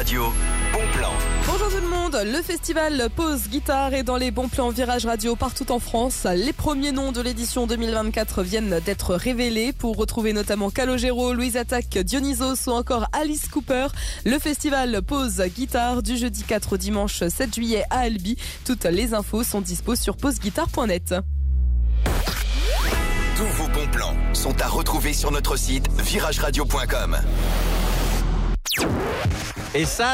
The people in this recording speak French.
Radio, bon plan. Bonjour tout le monde, le festival Pause Guitare est dans les bons plans Virage Radio partout en France. Les premiers noms de l'édition 2024 viennent d'être révélés pour retrouver notamment Calogero, Louise Attaque, Dionysos ou encore Alice Cooper. Le festival Pause Guitare du jeudi 4 au dimanche 7 juillet à Albi. Toutes les infos sont dispo sur pauseguitare.net. Tous vos bons plans sont à retrouver sur notre site virageradio.com. Et ça